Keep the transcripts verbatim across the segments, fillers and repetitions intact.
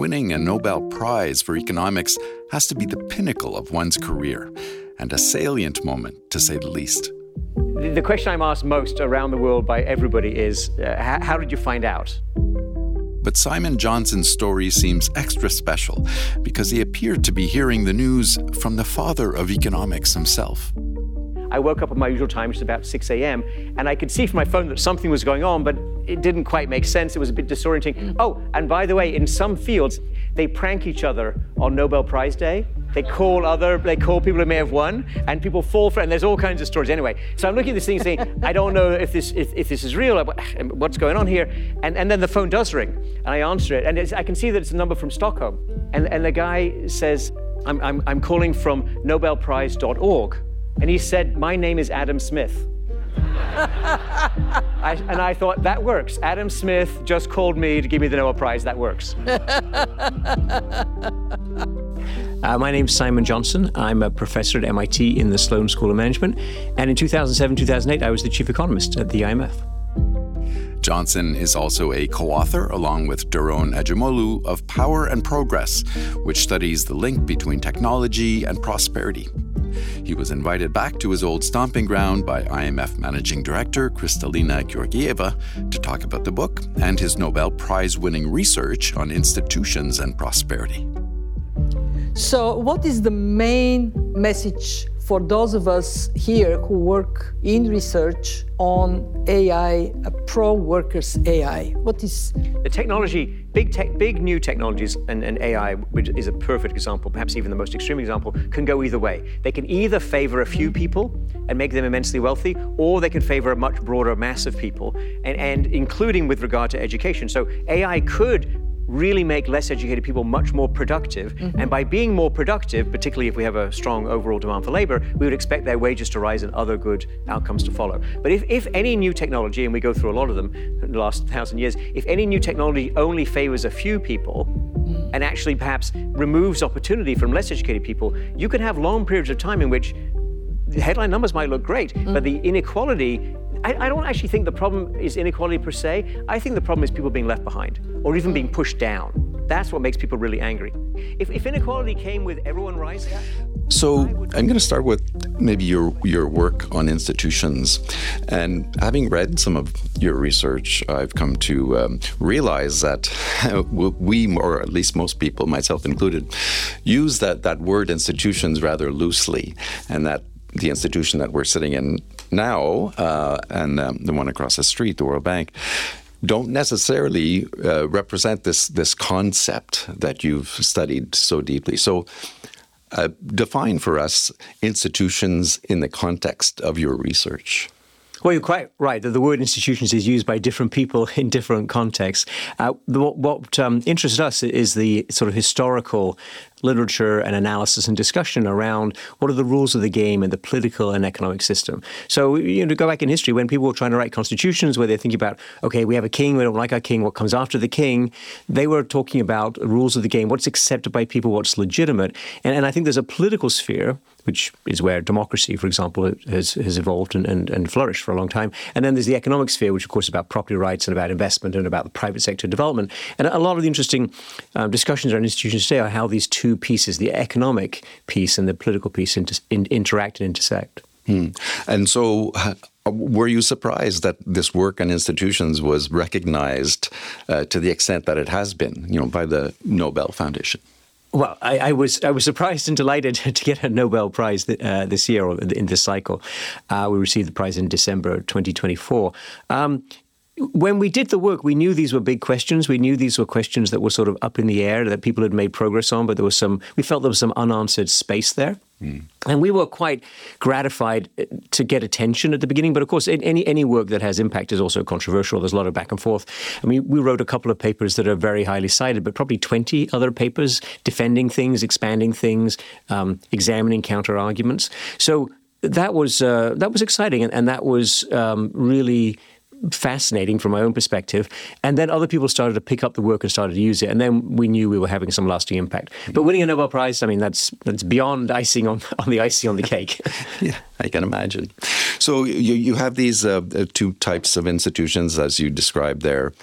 winning a Nobel Prize for economics has to be the pinnacle of one's career, and a salient moment, to say the least. The question I'm asked most around the world by everybody is, uh, how did you find out? But Simon Johnson's story seems extra special because he appeared to be hearing the news from the father of economics himself. I woke up at my usual time, which is about six a.m., and I could see from my phone that something was going on, but it didn't quite make sense. It was a bit disorienting. Oh, and by the way, in some fields, they prank each other on Nobel Prize Day. They call other, they call people who may have won, and people fall for it, and there's all kinds of stories. Anyway, so I'm looking at this thing saying, I don't know if this if, if this is real, what's going on here? And, and then the phone does ring, and I answer it, and it's, I can see that it's a number from Stockholm. And, and the guy says, I'm, I'm, I'm calling from Nobel Prize dot org. And he said, my name is Adam Smith. I, and I thought, that works. Adam Smith just called me to give me the Nobel Prize. That works. Uh, my name's Simon Johnson. I'm a professor at M I T in the Sloan School of Management. And in two thousand seven, two thousand eight, I was the chief economist at the I M F. Johnson is also a co-author, along with Doron Ajimolu, of Power and Progress, which studies the link between technology and prosperity. He was invited back to his old stomping ground by I M F Managing Director Kristalina Georgieva to talk about the book and his Nobel Prize-winning research on institutions and prosperity. So what is the main message for those of us here who work in research on A I, uh, pro-workers A I? What is... The technology, big tech, big new technologies, and, and A I, which is a perfect example, perhaps even the most extreme example, can go either way. They can either favor a few people and make them immensely wealthy, or they can favor a much broader mass of people, and, and including with regard to education. So A I could really make less educated people much more productive. Mm-hmm. And by being more productive, particularly if we have a strong overall demand for labor, we would expect their wages to rise and other good outcomes to follow. But if, if any new technology, and we go through a lot of them in the last thousand years, if any new technology only favors a few people, mm-hmm. and actually perhaps removes opportunity from less educated people, you can have long periods of time in which the headline numbers might look great, mm-hmm. but the inequality, I, I don't actually think the problem is inequality per se. I think the problem is people being left behind or even being pushed down. That's what makes people really angry. If, if inequality came with everyone rising... So I'm going to start with maybe your your work on institutions. And having read some of your research, I've come to um, realize that we, or at least most people, myself included, use that, that word institutions rather loosely, and that the institution that we're sitting in now, uh, and um, the one across the street, the World Bank, don't necessarily uh, represent this this concept that you've studied so deeply. So uh, define for us institutions in the context of your research. Well, you're quite right that the word institutions is used by different people in different contexts. Uh, what what um, interests us is the sort of historical literature and analysis and discussion around what are the rules of the game in the political and economic system. So, you know, to go back in history, when people were trying to write constitutions, where they're thinking about, okay, we have a king, we don't like our king, what comes after the king, they were talking about rules of the game, what's accepted by people, what's legitimate. And, and I think there's a political sphere, which is where democracy, for example, has, has evolved and, and, and flourished for a long time. And then there's the economic sphere, which, of course, is about property rights and about investment and about the private sector development. And a lot of the interesting um, discussions around institutions today are how these two pieces, the economic piece and the political piece, inter- in, interact and intersect. Hmm. And so uh, were you surprised that this work on institutions was recognized uh, to the extent that it has been, you know, by the Nobel Foundation? Well, I, I was I was surprised and delighted to get a Nobel Prize th- uh, this year, or in this cycle. Uh, we received the prize in December twenty twenty-four. Um, When we did the work, we knew these were big questions. We knew these were questions that were sort of up in the air, that people had made progress on, but there was some, we felt there was some unanswered space there. Mm. And we were quite gratified to get attention at the beginning. But of course, any any work that has impact is also controversial. There's a lot of back and forth. I mean, we wrote a couple of papers that are very highly cited, but probably twenty other papers defending things, expanding things, um, examining counter arguments. So that was uh, that was exciting, and, and that was um, really fascinating from my own perspective. And then other people started to pick up the work and started to use it. And then we knew we were having some lasting impact. But winning a Nobel Prize, I mean, that's that's beyond icing on, on the icing on the cake. Yeah, I can imagine. So you, you have these uh, two types of institutions, as you described there.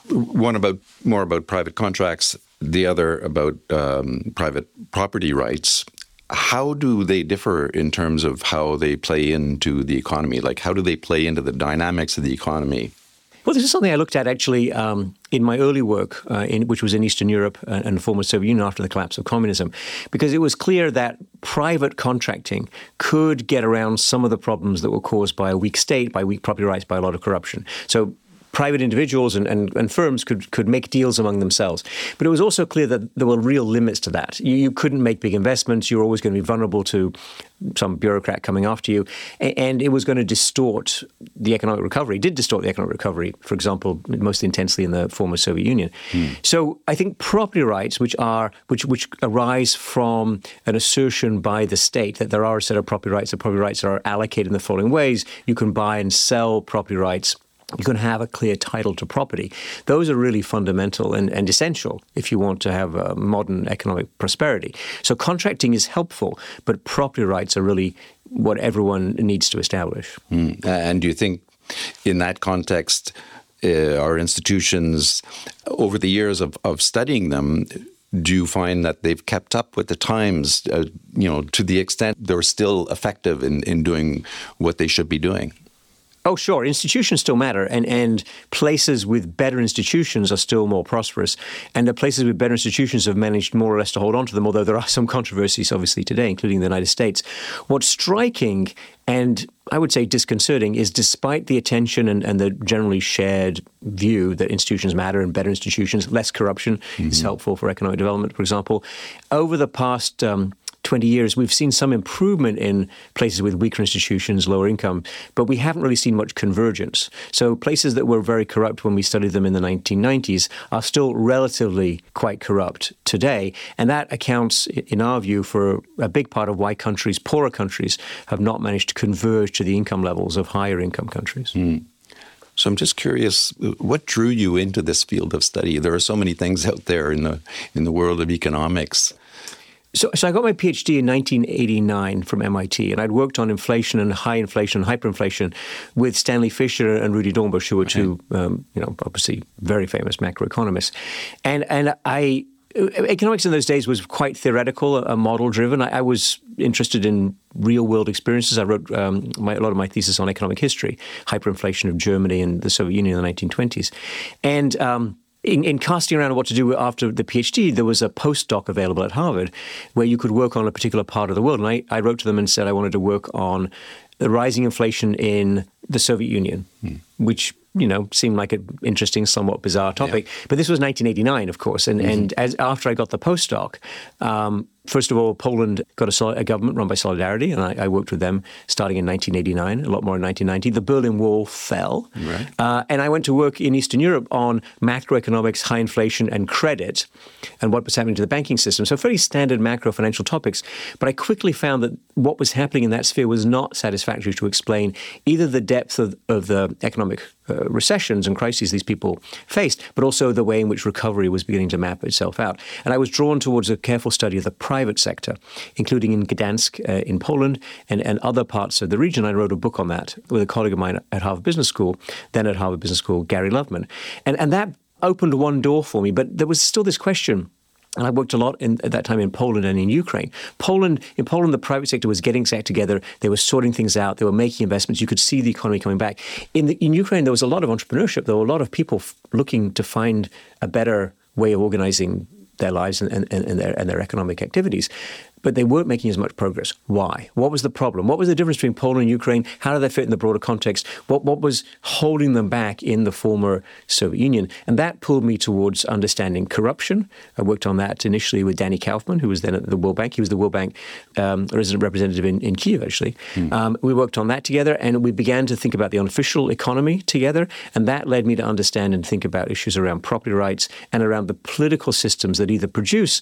one about more about private contracts, the other about um, private property rights. How do they differ in terms of how they play into the economy? Like, how do they play into the dynamics of the economy? Well, this is something I looked at actually um, in my early work, uh, in, which was in Eastern Europe and, and the former Soviet Union after the collapse of communism, because it was clear that private contracting could get around some of the problems that were caused by a weak state, by weak property rights, by a lot of corruption. So private individuals and, and, and firms could, could make deals among themselves. But it was also clear that there were real limits to that. You, you couldn't make big investments. You were always going to be vulnerable to some bureaucrat coming after you. And it was going to distort the economic recovery. It did distort the economic recovery, for example, most intensely in the former Soviet Union. Hmm. So I think property rights, which are which which arise from an assertion by the state that there are a set of property rights, the property rights are allocated in the following ways. You can buy and sell property rights. You can have a clear title to property. Those are really fundamental and, and essential if you want to have a modern economic prosperity. So contracting is helpful, but property rights are really what everyone needs to establish. Mm. And do you think in that context, uh, our institutions, over the years of, of studying them, do you find that they've kept up with the times, uh, you know, to the extent they're still effective in, in doing what they should be doing? Oh, sure. Institutions still matter, and, and places with better institutions are still more prosperous. And the places with better institutions have managed more or less to hold on to them, although there are some controversies, obviously, today, including the United States. What's striking and I would say disconcerting is despite the attention and, and the generally shared view that institutions matter and better institutions, less corruption mm-hmm. is helpful for economic development, for example, over the past um, twenty years, we've seen some improvement in places with weaker institutions, lower income, but we haven't really seen much convergence. So places that were very corrupt when we studied them in the nineteen nineties are still relatively quite corrupt today. And that accounts, in our view, for a big part of why countries, poorer countries, have not managed to converge to the income levels of higher income countries. Mm. So I'm just curious, what drew you into this field of study? There are so many things out there in the in the world of economics. So, so I got my PhD in nineteen eighty-nine from M I T, and I'd worked on inflation and high inflation and hyperinflation with Stanley Fischer and Rudi Dornbusch, who were okay. two, um, you know, obviously very famous macroeconomists. And and I, economics in those days was quite theoretical, a model-driven. I, I was interested in real-world experiences. I wrote um, my, a lot of my thesis on economic history, hyperinflation of Germany and the Soviet Union in the nineteen twenties, and um, In, in casting around what to do after the PhD, there was a postdoc available at Harvard where you could work on a particular part of the world. And I, I wrote to them and said I wanted to work on the rising inflation in the Soviet Union, hmm. which, you know, seemed like an interesting, somewhat bizarre topic. Yeah. But this was nineteen eighty-nine, of course. And, mm-hmm. and as after I got the postdoc, um, first of all, Poland got a, a government run by Solidarity, and I, I worked with them starting in nineteen eighty-nine, a lot more in nineteen ninety. The Berlin Wall fell. Right. Uh, and I went to work in Eastern Europe on macroeconomics, high inflation, and credit, and what was happening to the banking system. So fairly standard macro financial topics. But I quickly found that what was happening in that sphere was not satisfactory to explain either the depth of, of the economic uh, recessions and crises these people faced, but also the way in which recovery was beginning to map itself out. And I was drawn towards a careful study of the private sector, including in Gdansk uh, in Poland and, and other parts of the region. I wrote a book on that with a colleague of mine at Harvard Business School, then at Harvard Business School, Gary Loveman. And, and that opened one door for me, but there was still this question. And I worked a lot in, at that time in Poland and in Ukraine. Poland, in Poland, the private sector was getting its act together. They were sorting things out. They were making investments. You could see the economy coming back. In, the, in Ukraine, there was a lot of entrepreneurship. There were a lot of people f- looking to find a better way of organizing their lives and, and, and, their, and their economic activities. But they weren't making as much progress. Why? What was the problem? What was the difference between Poland and Ukraine? How did they fit in the broader context? What what was holding them back in the former Soviet Union? And that pulled me towards understanding corruption. I worked on that initially with Danny Kaufman, who was then at the World Bank. He was the World Bank um, resident representative in, in Kyiv, actually. Hmm. Um, we worked on that together, and we began to think about the unofficial economy together. And that led me to understand and think about issues around property rights and around the political systems that either produce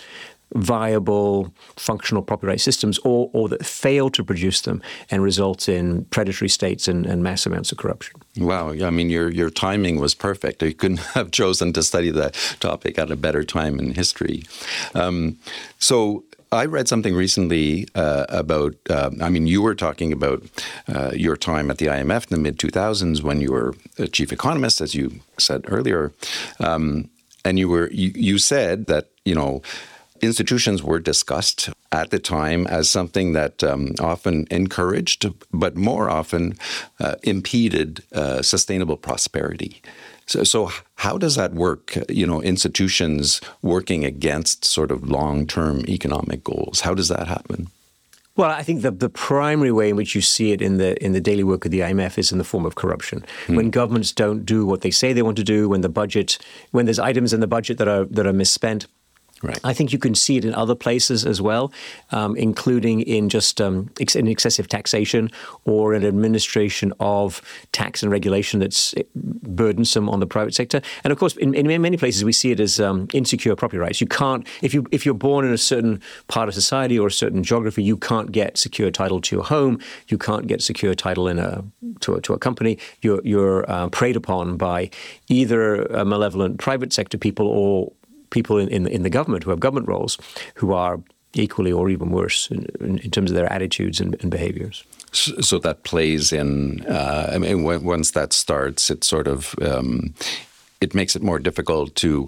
viable, functional property rights systems or, or that fail to produce them and result in predatory states and, and mass amounts of corruption. Wow. I mean, your your timing was perfect. You couldn't have chosen to study the topic at a better time in history. Um, so I read something recently uh, about, uh, I mean, you were talking about uh, your time at the I M F in the mid two thousands when you were a chief economist, as you said earlier. Um, and you were you, you said that, you know, institutions were discussed at the time as something that um, often encouraged, but more often uh, impeded uh, sustainable prosperity. So, so how does that work? You know, institutions working against sort of long-term economic goals. How does that happen? Well, I think the, the primary way in which you see it in the in the daily work of the I M F is in the form of corruption. Mm. When governments don't do what they say they want to do, when the budget, when there's items in the budget that are that are misspent. Right. I think you can see it in other places as well, um, including in just um, ex- in excessive taxation or an administration of tax and regulation that's burdensome on the private sector. And of course, in, in many places, we see it as um, insecure property rights. You can't, if you if you're born in a certain part of society or a certain geography, you can't get secure title to your home. You can't get secure title in a to a, to a company. You're you're uh, preyed upon by either a malevolent private sector people or people in, in, in the government who have government roles who are equally or even worse in, in, in terms of their attitudes and, and behaviors. So, so that plays in, uh, I mean, when, once that starts, it sort of, um, it makes it more difficult to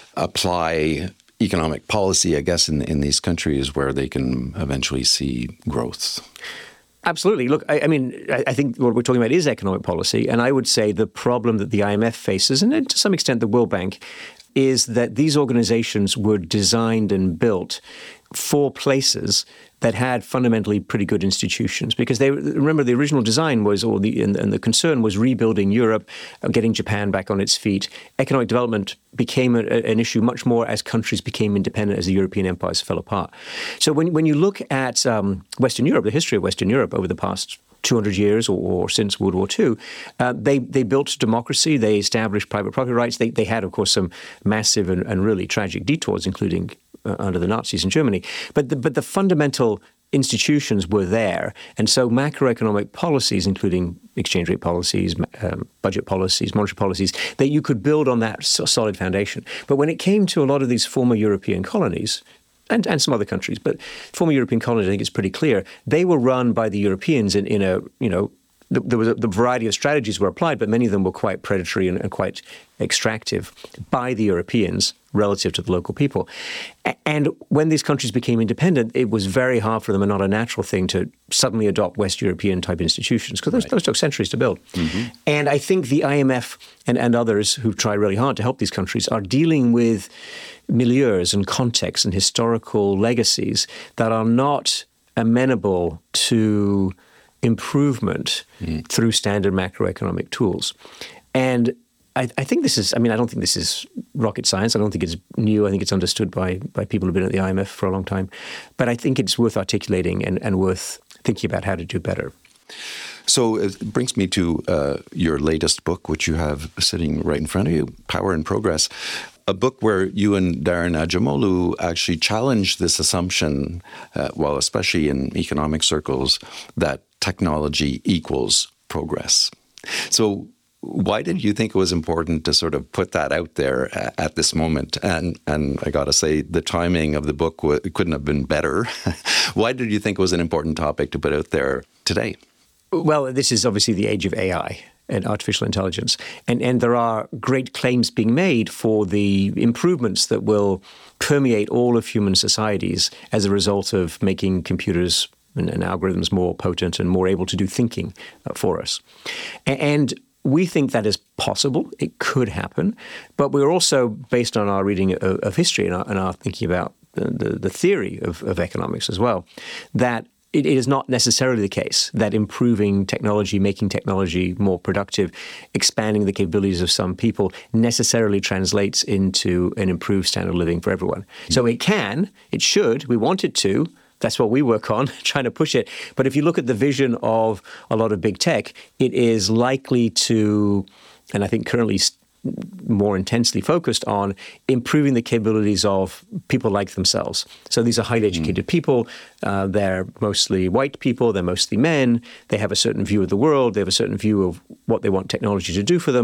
apply economic policy, I guess, in, in these countries where they can eventually see growth. Absolutely. Look, I, I mean, I, I think what we're talking about is economic policy. And I would say the problem that the I M F faces, and to some extent the World Bank, is that these organizations were designed and built for places that had fundamentally pretty good institutions. Because they remember the original design was, or the and, and the concern was rebuilding Europe, getting Japan back on its feet. Economic development became a, an issue much more as countries became independent, as the European empires fell apart. So when when you look at um, Western Europe, the history of Western Europe over the past two hundred years or, or since World War Two, uh, they they built democracy, they established private property rights. They they had, of course, some massive and, and really tragic detours, including uh, under the Nazis in Germany. But the, but the fundamental institutions were there. And so macroeconomic policies, including exchange rate policies, um, budget policies, monetary policies, that you could build on that solid foundation. But when it came to a lot of these former European colonies, And, and some other countries, but former European colonies, I think it's pretty clear, they were run by the Europeans in, in a, you know, th- there was a the variety of strategies were applied, but many of them were quite predatory and, and quite extractive by the Europeans relative to the local people. A- and when these countries became independent, it was very hard for them and not a natural thing to suddenly adopt West European type institutions, because those, right. those took centuries to build. Mm-hmm. And I think the I M F and, and others who try really hard to help these countries are dealing with milieus and contexts and historical legacies that are not amenable to improvement mm. through standard macroeconomic tools. And I, I think this is, I mean, I don't think this is rocket science. I don't think it's new. I think it's understood by, by people who've been at the I M F for a long time. But I think it's worth articulating and, and worth thinking about how to do better. So it brings me to uh, your latest book, which you have sitting right in front of you, Power in Progress, a book where you and Daron Acemoglu actually challenged this assumption, uh, well, especially in economic circles, that technology equals progress. So why did you think it was important to sort of put that out there at this moment? And and I got to say, the timing of the book w- couldn't have been better. Why did you think it was an important topic to put out there today? Well, this is obviously the age of A I and artificial intelligence. And, and there are great claims being made for the improvements that will permeate all of human societies as a result of making computers and, and algorithms more potent and more able to do thinking uh, for us. And we think that is possible. It could happen. But we're also, based on our reading of, of history and our, and our thinking about the, the, the theory of, of economics as well, that it is not necessarily the case that improving technology, making technology more productive, expanding the capabilities of some people necessarily translates into an improved standard of living for everyone. Mm-hmm. So it can, it should, we want it to. That's what we work on, trying to push it. But if you look at the vision of a lot of big tech, it is likely to, and I think currently more intensely focused on improving the capabilities of people like themselves. So these are highly educated mm. people. Uh, they're mostly white people. They're mostly men. They have a certain view of the world. They have a certain view of what they want technology to do for them.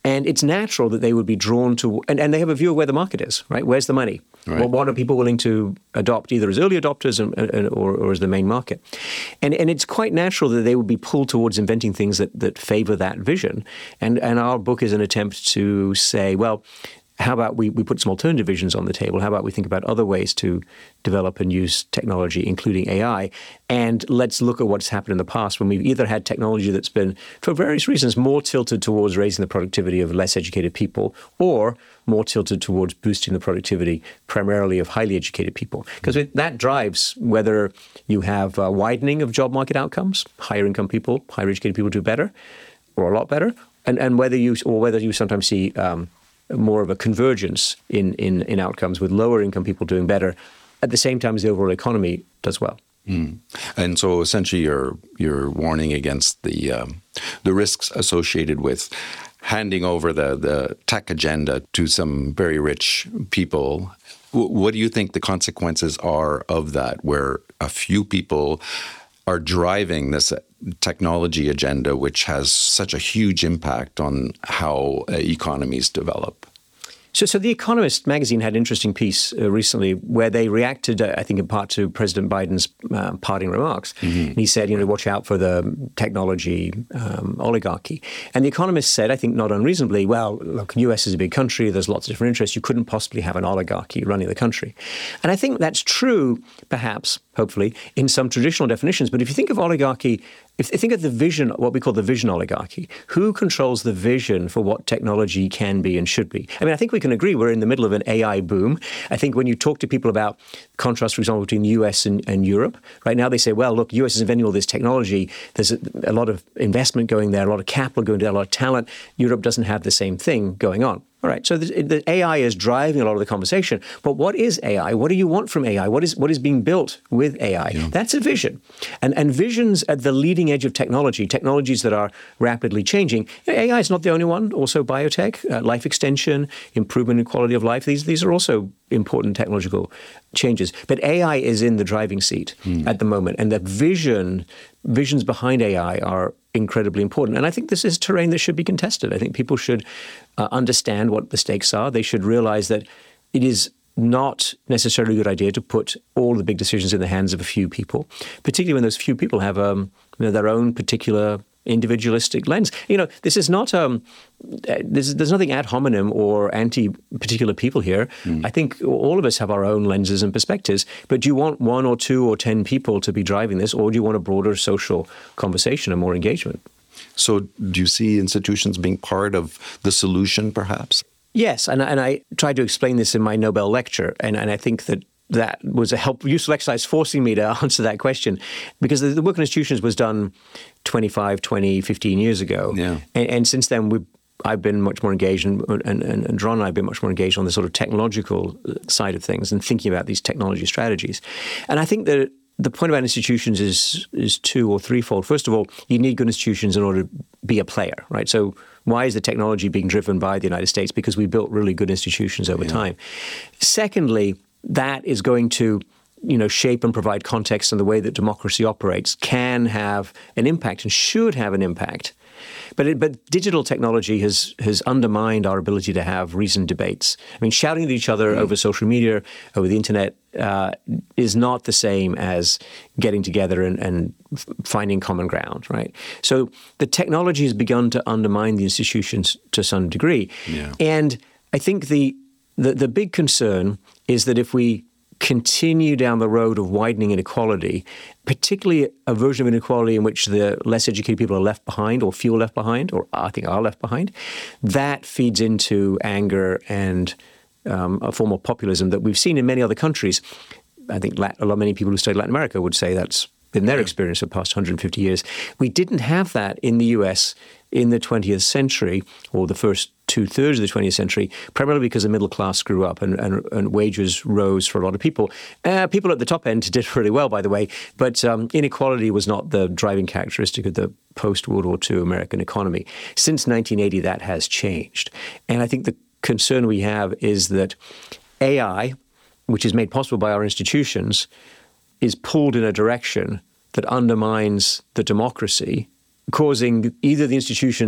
And it's natural that they would be drawn to, and, and they have a view of where the market is, right? Where's the money? Right. Well, what are people willing to adopt, either as early adopters and, and, or, or as the main market? And and it's quite natural that they would be pulled towards inventing things that, that favor that vision. And and our book is an attempt to say, well, how about we, we put some alternative visions on the table? How about we think about other ways to develop and use technology, including A I? And let's look at what's happened in the past when we've either had technology that's been, for various reasons, more tilted towards raising the productivity of less educated people, or more tilted towards boosting the productivity primarily of highly educated people. Because that drives whether you have a widening of job market outcomes, higher income people, higher educated people do better, or a lot better, and, and whether you, or whether you sometimes see um, more of a convergence in, in, in outcomes with lower income people doing better at the same time as the overall economy does well. Mm. And so essentially you're you're warning against the um, the risks associated with handing over the, the tech agenda to some very rich people. W- what do you think the consequences are of that, where a few people are driving this technology agenda, which has such a huge impact on how uh, economies develop? So, so The Economist magazine had an interesting piece uh, recently where they reacted, uh, I think, in part to President Biden's uh, parting remarks. Mm-hmm. And he said, you know, watch out for the technology um, oligarchy. And The Economist said, I think not unreasonably, well, look, U S is a big country. There's lots of different interests. You couldn't possibly have an oligarchy running the country. And I think that's true, perhaps, hopefully, in some traditional definitions. But if you think of oligarchy, if you think of the vision, what we call the vision oligarchy, who controls the vision for what technology can be and should be? I mean, I think we can agree we're in the middle of an A I boom. I think when you talk to people about contrast, for example, between the U S and, and Europe, right now they say, well, look, U S is inventing all this technology. There's a, a lot of investment going there, a lot of capital going there, a lot of talent. Europe doesn't have the same thing going on. All right, so the, the A I is driving a lot of the conversation. But what is A I? What do you want from A I? What is what is being built with A I? Yeah. That's a vision. And and visions at the leading edge of technology, technologies that are rapidly changing. You know, A I is not the only one. Also biotech, uh, life extension, improvement in quality of life. These, these are also important technological changes. But A I is in the driving seat mm. at the moment. And the vision, visions behind A I are incredibly important. And I think this is terrain that should be contested. I think people should uh, understand what the stakes are. They should realize that it is not necessarily a good idea to put all the big decisions in the hands of a few people, particularly when those few people have um, you know, their own particular individualistic lens. You know, this is not, um, there's, there's nothing ad hominem or anti-particular people here. Mm. I think all of us have our own lenses and perspectives, but do you want one or two or ten people to be driving this, or do you want a broader social conversation and more engagement? So do you see institutions being part of the solution, perhaps? Yes, and, and I tried to explain this in my Nobel lecture, and, and I think that that was a help, useful exercise forcing me to answer that question, because the, the work on institutions was done twenty-five, twenty, fifteen years ago. Yeah. And, and since then, we've, I've been much more engaged, and, and, and Ron and I have been much more engaged on the sort of technological side of things and thinking about these technology strategies. And I think that the point about institutions is is two or threefold. First of all, you need good institutions in order to be a player, right? So why is the technology being driven by the United States? Because we built really good institutions over yeah. time. Secondly, that is going to, you know, shape and provide context on the way that democracy operates, can have an impact and should have an impact. But it, but digital technology has has undermined our ability to have reasoned debates. I mean, shouting at each other mm. over social media, over the internet, uh, is not the same as getting together and, and finding common ground, right? So the technology has begun to undermine the institutions to some degree. Yeah. And I think the, the the big concern is that if we continue down the road of widening inequality, particularly a version of inequality in which the less educated people are left behind or feel left behind, or I think are left behind, that feeds into anger and um, a form of populism that we've seen in many other countries. I think Lat- a lot many people who study Latin America would say that's been their experience for the past one hundred fifty years. We didn't have that in the U S in the twentieth century, or the first two-thirds of the twentieth century, primarily because the middle class grew up and, and, and wages rose for a lot of people. Uh, people at the top end did really well, by the way, but um, inequality was not the driving characteristic of the post-World War Two American economy. Since nineteen eighty, that has changed. And I think the concern we have is that A I, which is made possible by our institutions, is pulled in a direction that undermines the democracy, causing either the institutions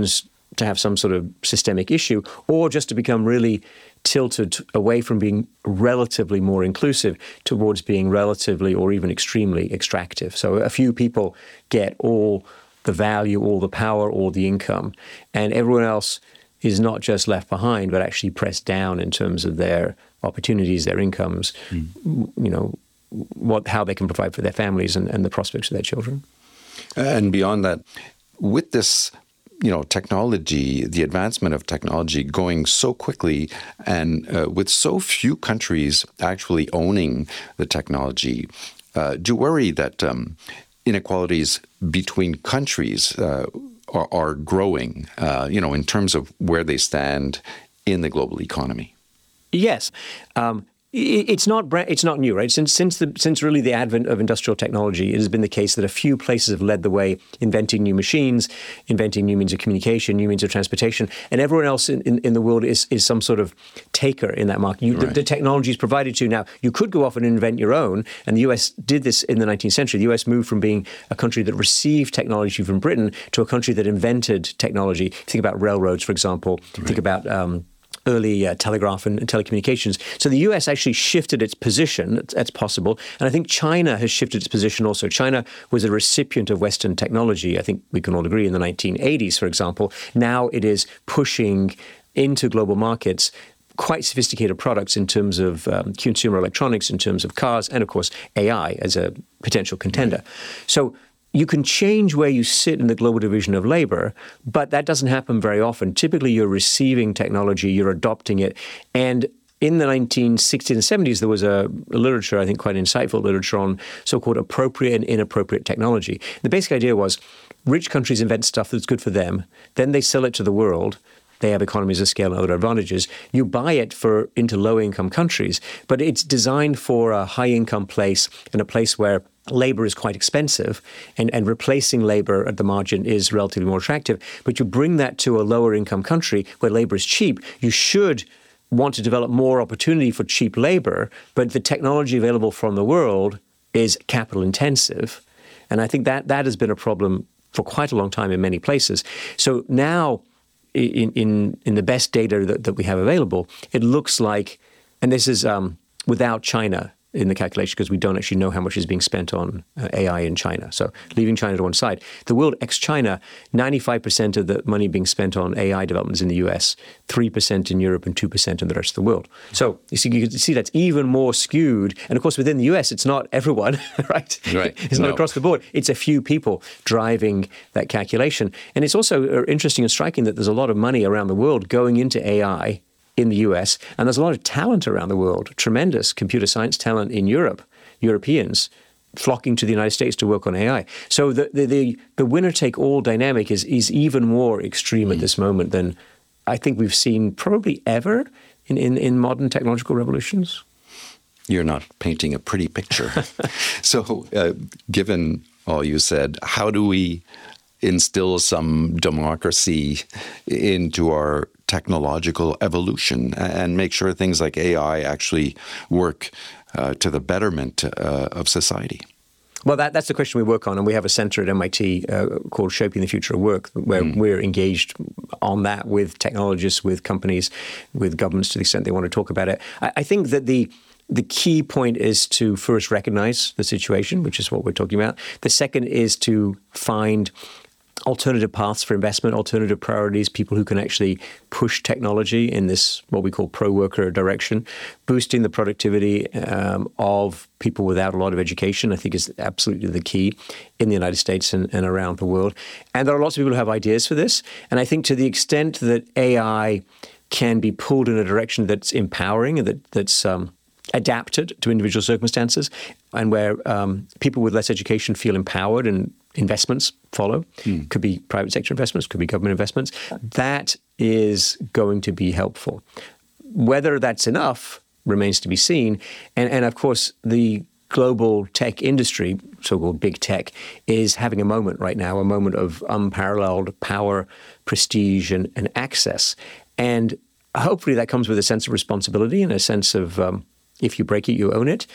to have some sort of systemic issue, or just to become really tilted away from being relatively more inclusive towards being relatively or even extremely extractive. So a few people get all the value, all the power, all the income, and everyone else is not just left behind, but actually pressed down in terms of their opportunities, their incomes, mm. you know, what how they can provide for their families and, and the prospects of their children. And beyond that, with this, you know, technology, the advancement of technology going so quickly, and uh, with so few countries actually owning the technology, uh, do you worry that um, inequalities between countries uh, are, are growing, uh, you know, in terms of where they stand in the global economy? Yes. Um, It's not it's not new, right? Since since the since really the advent of industrial technology, it has been the case that a few places have led the way, inventing new machines, inventing new means of communication, new means of transportation, and everyone else in, in, in the world is is some sort of taker in that market. You, right. the, the technology is provided to you. Now, you could go off and invent your own, and the U S did this in the nineteenth century. The U S moved from being a country that received technology from Britain to a country that invented technology. Think about railroads, for example. Right. Think about um, early uh, telegraph and, and telecommunications. So the U S actually shifted its position. That's, that's possible. And I think China has shifted its position also. China was a recipient of Western technology. I think we can all agree in the nineteen eighties, for example. Now it is pushing into global markets quite sophisticated products in terms of um, consumer electronics, in terms of cars, and of course A I as a potential contender. So you can change where you sit in the global division of labor, but that doesn't happen very often. Typically, you're receiving technology, you're adopting it. And in the nineteen sixties and seventies, there was a, a literature, I think quite insightful literature on so-called appropriate and inappropriate technology. The basic idea was rich countries invent stuff that's good for them, then they sell it to the world. They have economies of scale and other advantages. You buy it for into low-income countries, but it's designed for a high-income place and a place where labor is quite expensive, and, and replacing labor at the margin is relatively more attractive. But you bring that to a lower-income country where labor is cheap, you should want to develop more opportunity for cheap labor, but the technology available from the world is capital-intensive. And I think that that has been a problem for quite a long time in many places. So now, in in, in the best data that, that we have available, it looks like, and this is um, without China in the calculation, because we don't actually know how much is being spent on uh, A I in China. So leaving China to one side, the world ex-China, ninety-five percent of the money being spent on A I developments in the U S, three percent in Europe, and two percent in the rest of the world. So you see, you can see that's even more skewed. And of course, within the U S, it's not everyone, right? Right. It's not no. across the board. It's a few people driving that calculation. And it's also interesting and striking that there's a lot of money around the world going into A I in the U S, and there's a lot of talent around the world, tremendous computer science talent in Europe, Europeans flocking to the United States to work on A I. So the the the, the winner-take-all dynamic is is even more extreme mm. at this moment than I think we've seen probably ever in, in, in modern technological revolutions. You're not painting a pretty picture. So uh, given all you said, how do we instill some democracy into our technological evolution and make sure things like A I actually work uh, to the betterment uh, of society? Well, that, that's the question we work on, and we have a center at M I T uh, called Shaping the Future of Work, where mm. we're engaged on that with technologists, with companies, with governments to the extent they want to talk about it. I, I think that the the key point is to first recognize the situation, which is what we're talking about. The second is to find alternative paths for investment, alternative priorities, people who can actually push technology in this, what we call pro-worker direction. Boosting the productivity um, of people without a lot of education, I think, is absolutely the key in the United States and, and around the world. And there are lots of people who have ideas for this. And I think to the extent that A I can be pulled in a direction that's empowering and that, that's um, adapted to individual circumstances, and where um, people with less education feel empowered and investments follow, mm. could be private sector investments, could be government investments, that is going to be helpful. Whether that's enough remains to be seen. And, and of course, the global tech industry, so-called big tech, is having a moment right now, a moment of unparalleled power, prestige, and, and access. And hopefully that comes with a sense of responsibility and a sense of um, if you break it, you own it.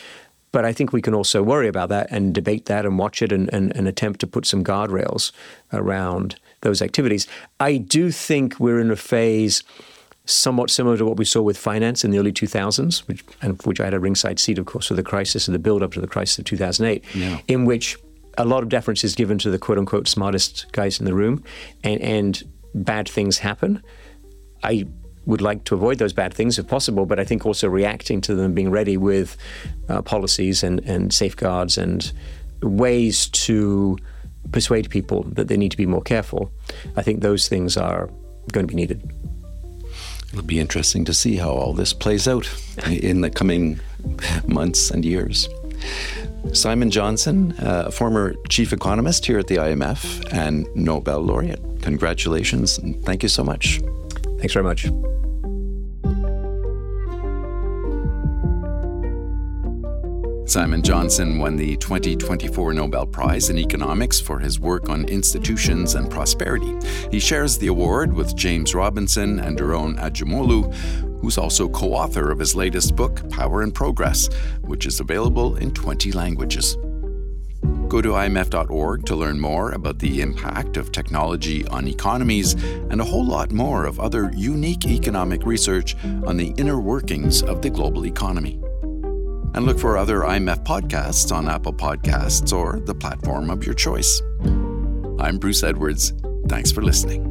But I think we can also worry about that and debate that and watch it and, and, and attempt to put some guardrails around those activities. I do think we're in a phase somewhat similar to what we saw with finance in the early two thousands, which, and which I had a ringside seat, of course, for the crisis and the build-up to the crisis of two thousand eight, yeah. in which a lot of deference is given to the quote-unquote smartest guys in the room, and, and bad things happen. I would like to avoid those bad things if possible, but I think also reacting to them, being ready with uh, policies and, and safeguards and ways to persuade people that they need to be more careful. I think those things are going to be needed. It'll be interesting to see how all this plays out in the coming months and years. Simon Johnson, a uh, former chief economist here at the I M F and Nobel laureate. Congratulations and thank you so much. Thanks very much. Simon Johnson won the twenty twenty-four Nobel Prize in Economics for his work on institutions and prosperity. He shares the award with James Robinson and Daron Acemoglu, who's also co-author of his latest book, Power and Progress, which is available in twenty languages. Go to I M F dot org to learn more about the impact of technology on economies and a whole lot more of other unique economic research on the inner workings of the global economy. And look for other I M F podcasts on Apple Podcasts or the platform of your choice. I'm Bruce Edwards. Thanks for listening.